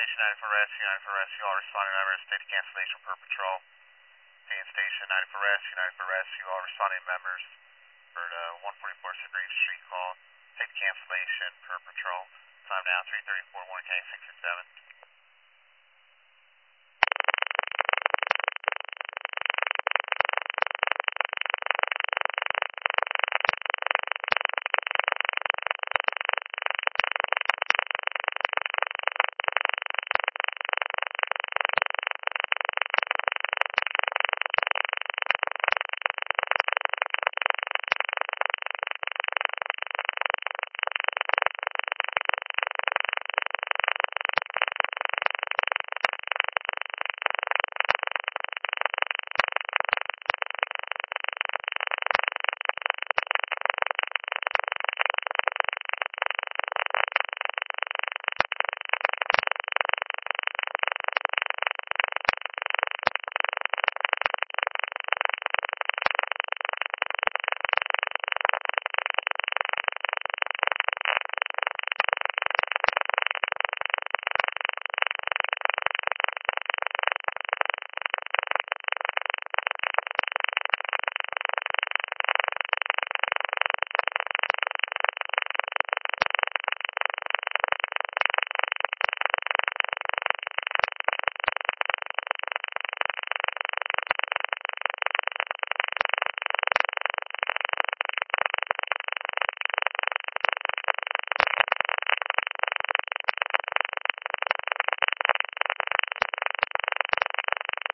Station 94 Rescue, 94 Rescue, all responding members, state of cancellation per patrol. Station Station 94 Rescue, 94 Rescue, all responding members for the 144 Green Street call. State cancellation per patrol. Time now 3:34, Warren County 667.